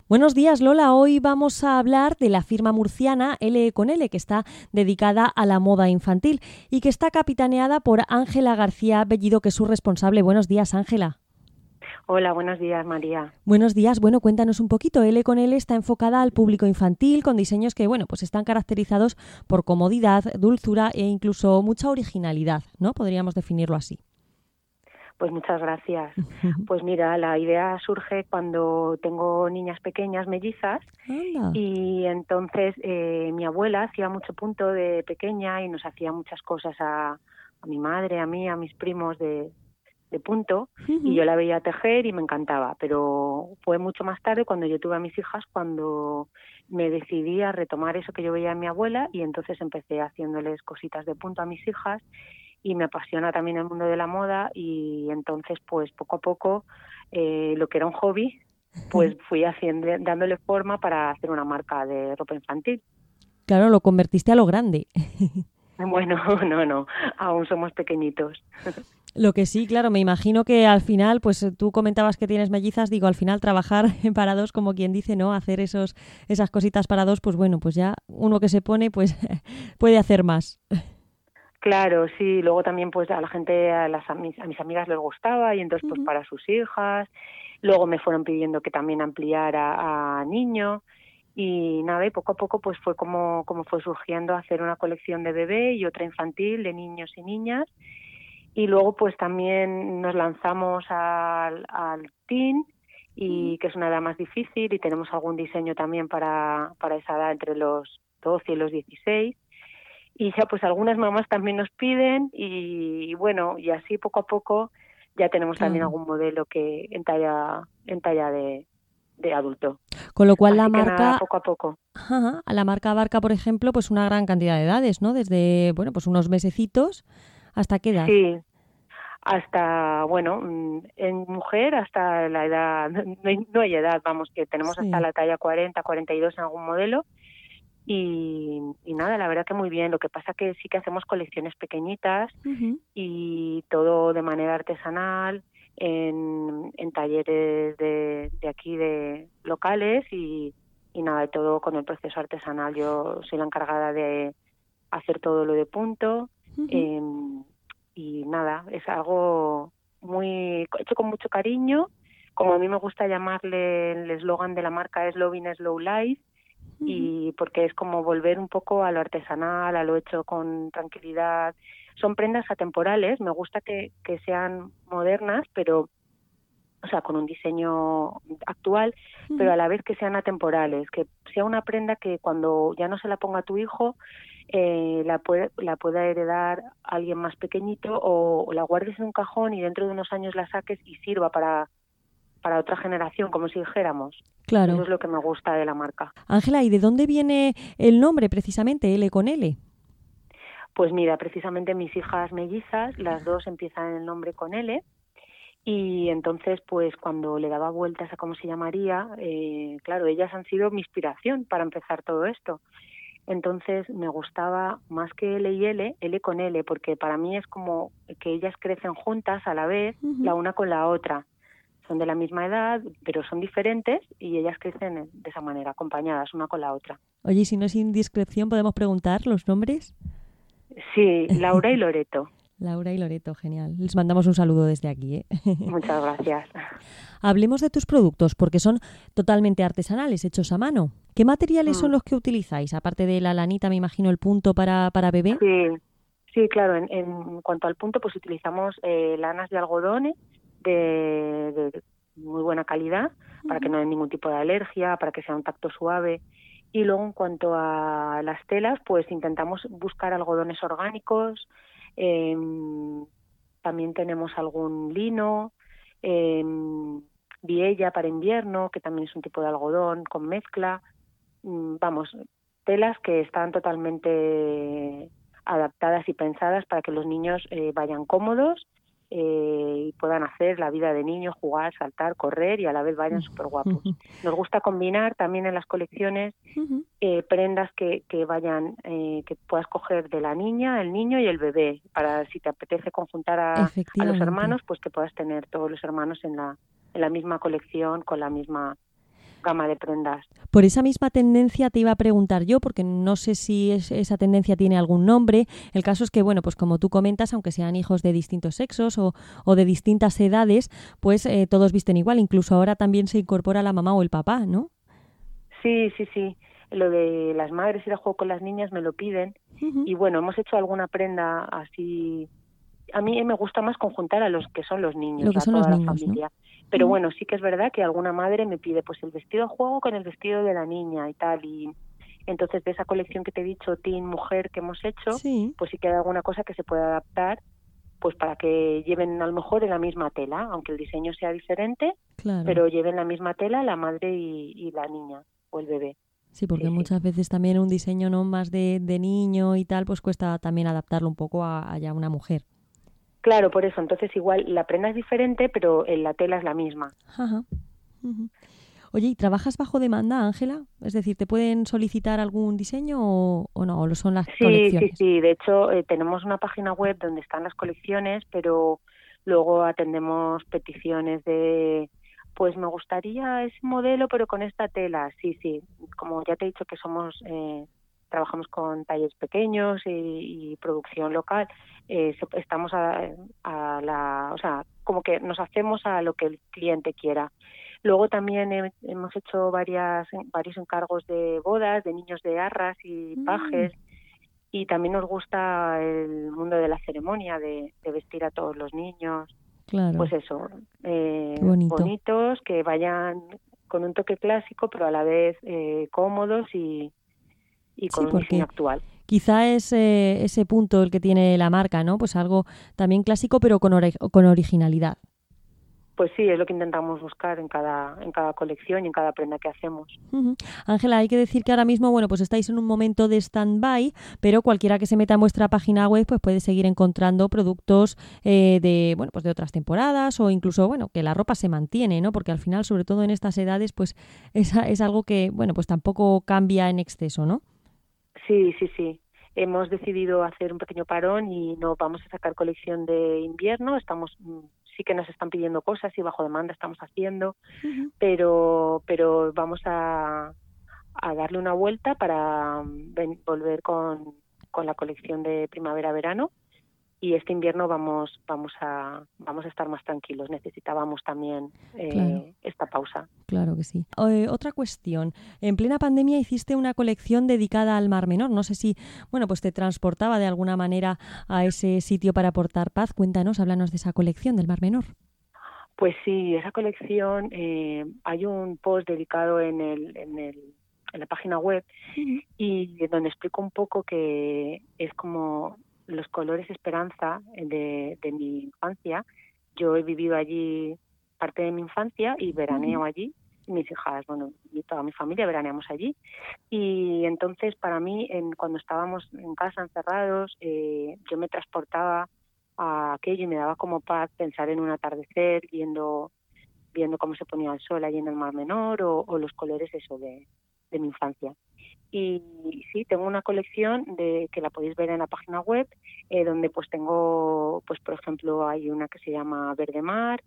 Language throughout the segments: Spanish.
Buenos días, Lola. Hoy vamos a hablar de la firma murciana L con L, que está dedicada a la moda infantil y que está capitaneada por Ángela García Bellido, que es su responsable. Buenos días, Ángela. Hola, buenos días, María. Buenos días. Bueno, cuéntanos un poquito. L con L está enfocada al público infantil con diseños que, pues están caracterizados por comodidad, dulzura e incluso mucha originalidad, ¿no? Podríamos definirlo así. Pues muchas gracias. Pues mira, la idea surge cuando tengo niñas pequeñas, mellizas, Anda. y entonces mi abuela hacía mucho punto de pequeña y nos hacía muchas cosas a mi madre, a mí, a mis primos de punto, y yo la veía tejer y me encantaba, pero fue mucho más tarde cuando yo tuve a mis hijas cuando me decidí a retomar eso que yo veía en mi abuela y entonces empecé haciéndoles cositas de punto a mis hijas. Y me apasiona también el mundo de la moda y entonces pues poco a poco lo que era un hobby pues fui haciendo, dándole forma para hacer una marca de ropa infantil. Claro, lo convertiste a lo grande. Bueno, no, aún somos pequeñitos. Lo que sí, claro, me imagino que al final, pues tú comentabas que tienes mellizas, digo, al final trabajar para dos, como quien dice, ¿no? Hacer esas cositas para dos, pues bueno, pues ya uno que se pone, pues puede hacer más. Claro, sí, luego también pues a la gente, a mis amigas les gustaba y entonces pues para sus hijas, luego me fueron pidiendo que también ampliara a niño y nada, y poco a poco pues fue como fue surgiendo hacer una colección de bebé y otra infantil de niños y niñas y luego pues también nos lanzamos al teen y que es una edad más difícil y tenemos algún diseño también para esa edad entre los 12 y los 16. Y ya pues algunas mamás también nos piden y bueno, y así poco a poco ya tenemos también Claro. algún modelo que en talla de adulto. Con lo cual la Así que nada, marca, poco a poco. ajá, a la marca abarca, por ejemplo, pues una gran cantidad de edades, ¿no? Desde, pues unos mesecitos hasta qué edad. Sí, hasta, bueno, en mujer hasta la edad, no hay edad, vamos, que tenemos hasta Sí. la talla 40, 42 en algún modelo. Y nada, la verdad que muy bien. Lo que pasa que sí que hacemos colecciones pequeñitas Ujú. y todo de manera artesanal en talleres de aquí de locales y nada, todo con el proceso artesanal. Yo soy la encargada de hacer todo lo de punto Ujú. eh, y nada, es algo muy hecho con mucho cariño. Como a mí me gusta llamarle, el eslogan de la marca es Loving Slow Life, Ujú. y porque es como volver un poco a lo artesanal, a lo hecho con tranquilidad. Son prendas atemporales, me gusta que sean modernas, pero, o sea, con un diseño actual, pero Ujú. a la vez que sean atemporales, que sea una prenda que cuando ya no se la ponga tu hijo, la pueda heredar alguien más pequeñito o la guardes en un cajón y dentro de unos años la saques y sirva para otra generación, como si dijéramos. Eso Claro. es lo que me gusta de la marca. Ángela, ¿y de dónde viene el nombre precisamente, L con L? Pues mira, precisamente mis hijas mellizas, las dos empiezan el nombre con L y entonces pues cuando le daba vueltas a cómo se llamaría, claro, ellas han sido mi inspiración para empezar todo esto. Entonces me gustaba más que L y L, L con L, porque para mí es como que ellas crecen juntas a la vez, Ujú. la una con la otra. Son de la misma edad, pero son diferentes y ellas crecen de esa manera, acompañadas una con la otra. Oye, y si no es indiscreción, ¿podemos preguntar los nombres? Sí, Laura y Loreto. Laura y Loreto, genial. Les mandamos un saludo desde aquí, ¿eh? Muchas gracias. Hablemos de tus productos, porque son totalmente artesanales, hechos a mano. ¿Qué materiales son Mm. los que utilizáis? Aparte de la lanita, me imagino el punto para bebé. Sí, sí, claro. En cuanto al punto, pues utilizamos lanas de algodones de muy buena calidad para que Ujú. no haya ningún tipo de alergia, para que sea un tacto suave. Y luego, en cuanto a las telas, pues intentamos buscar algodones orgánicos. También tenemos algún lino, viella para invierno, que también es un tipo de algodón con mezcla. Vamos, telas que están totalmente adaptadas y pensadas para que los niños vayan cómodos y puedan hacer la vida de niños, jugar, saltar, correr y a la vez vayan súper guapos. Nos gusta combinar también en las colecciones Ujú. prendas que vayan, que puedas coger de la niña, el niño y el bebé, para si te apetece conjuntar a los Efectivamente. hermanos, pues que puedas tener todos los hermanos en la misma colección, con la misma gama de prendas. Por esa misma tendencia te iba a preguntar yo, porque no sé si esa tendencia tiene algún nombre. El caso es que, bueno, pues como tú comentas, aunque sean hijos de distintos sexos o de distintas edades, pues todos visten igual. Incluso ahora también se incorpora la mamá o el papá, ¿no? Sí, sí, sí. Lo de las madres ir a juego con las niñas me lo piden. Uh-huh. Y bueno, hemos hecho alguna prenda así. A mí me gusta más conjuntar a los que son los Lo niños, que a son los toda la niños, ¿no? familia. Pero bueno, sí que es verdad que alguna madre me pide pues el vestido de juego con el vestido de la niña y tal. Y entonces de esa colección que te he dicho, teen, mujer, que hemos hecho, Sí, pues sí que hay alguna cosa que se puede adaptar pues para que lleven a lo mejor en la misma tela, aunque el diseño sea diferente, claro. pero lleven la misma tela la madre y la niña o el bebé. Sí, porque Sí, sí. muchas veces también un diseño no más de niño y tal, pues cuesta también adaptarlo un poco a ya una mujer. Claro, por eso. Entonces igual la prenda es diferente, pero la tela es la misma. Ajá. Uh-huh. Oye, ¿y trabajas bajo demanda, Ángela? Es decir, ¿te pueden solicitar algún diseño o no? ¿O lo son las Sí, sí, colecciones? sí. De hecho, tenemos una página web donde están las colecciones, pero luego atendemos peticiones de, pues me gustaría ese modelo, pero con esta tela. Sí, sí. Como ya te he dicho que trabajamos con talleres pequeños y producción local, estamos o sea, como que nos hacemos a lo que el cliente quiera. Luego también hemos hecho varios encargos de bodas, de niños de arras y Mm, pajes, y también nos gusta el mundo de la ceremonia, de vestir a todos los niños. Pues claro, eso, qué bonito. bonitos, que vayan con un toque clásico, pero a la vez cómodos y Sí, con un diseño porque actual. quizá es ese punto el que tiene la marca, ¿no? Pues algo también clásico, pero con originalidad. Pues sí, es lo que intentamos buscar en cada colección y en cada prenda que hacemos. Ujú. Ángela, hay que decir que ahora mismo, bueno, pues estáis en un momento de stand-by, pero cualquiera que se meta en vuestra página web, pues puede seguir encontrando productos bueno, pues de otras temporadas o incluso, bueno, que la ropa se mantiene, ¿no? Porque al final, sobre todo en estas edades, pues es algo que, bueno, pues tampoco cambia en exceso, ¿no? Sí, sí, sí. Hemos decidido hacer un pequeño parón y no vamos a sacar colección de invierno. Sí que nos están pidiendo cosas y bajo demanda estamos haciendo, Ujú. pero vamos a darle una vuelta para volver con la colección de primavera-verano, y este invierno vamos a estar más tranquilos. Necesitábamos también Claro. esta pausa. Claro que sí. Otra cuestión. En plena pandemia hiciste una colección dedicada al Mar Menor. No sé si, bueno, pues te transportaba de alguna manera a ese sitio para aportar paz. Cuéntanos, háblanos de esa colección del Mar Menor. Pues sí, esa colección, hay un post dedicado en la página web, Ujú. y donde explico un poco que es como los colores esperanza de mi infancia. Yo he vivido allí parte de mi infancia y Ujú. veraneo allí. Mis hijas, bueno, y toda mi familia veraneamos allí. Y entonces para mí, cuando estábamos en casa encerrados, yo me transportaba a aquello y me daba como paz pensar en un atardecer, viendo cómo se ponía el sol allí en el Mar Menor, o los colores eso de mi infancia. Y sí, tengo una colección que la podéis ver en la página web, donde pues tengo, pues por ejemplo, hay una que se llama Verde Mar,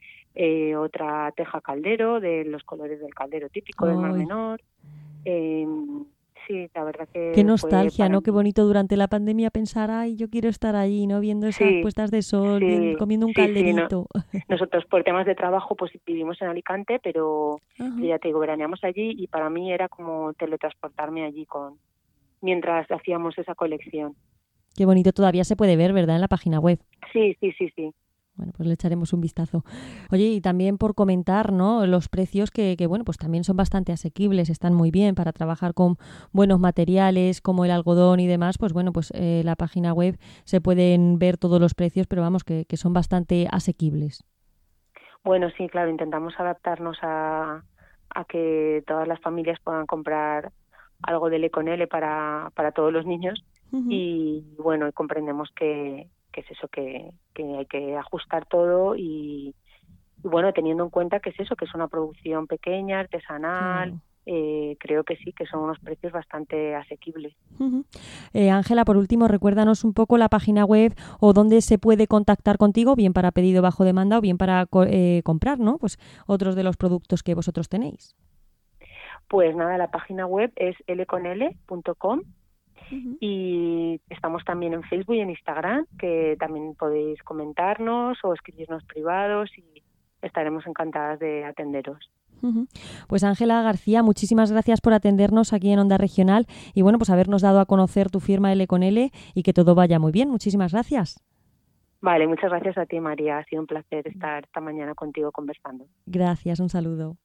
otra Teja Caldero, de los colores del caldero típico del Mar Ay, Menor. Eh, sí, la verdad qué que fue nostalgia, para ¿no? Qué mí. bonito durante la pandemia pensar, ay, yo quiero estar allí, ¿no? Viendo esas Sí, puestas de sol, sí, comiendo un sí, sí. No, calderito. nosotros por temas de trabajo pues vivimos en Alicante, pero Ajá. ya te digo, veraneamos allí, y para mí era como teletransportarme allí mientras hacíamos esa colección. Qué bonito, todavía se puede ver, ¿verdad? En la página web. Sí, sí, sí, sí. Bueno, pues le echaremos un vistazo. Oye, y también por comentar, ¿no? Los precios que, bueno, pues también son bastante asequibles, están muy bien para trabajar con buenos materiales como el algodón y demás. Pues bueno, pues la página web se pueden ver todos los precios, pero vamos, que son bastante asequibles. Bueno, sí, claro, intentamos adaptarnos a que todas las familias puedan comprar algo del Econele para todos los niños, Ujú. y bueno, comprendemos que es eso, que hay que ajustar todo, y bueno, teniendo en cuenta que es eso, que es una producción pequeña, artesanal, Claro. creo que sí, que son unos precios bastante asequibles. Ujú. Ángela, por último, recuérdanos un poco la página web o dónde se puede contactar contigo, bien para pedido bajo demanda o bien para comprar, ¿no? Pues otros de los productos que vosotros tenéis. Pues nada, la página web es lconl.com. Y estamos también en Facebook y en Instagram, que también podéis comentarnos o escribirnos privados y estaremos encantadas de atenderos. Pues Ángela García, muchísimas gracias por atendernos aquí en Onda Regional y bueno, pues habernos dado a conocer tu firma L con L y que todo vaya muy bien. Muchísimas gracias. Vale, muchas gracias a ti, María. Ha sido un placer estar esta mañana contigo conversando. Gracias, un saludo.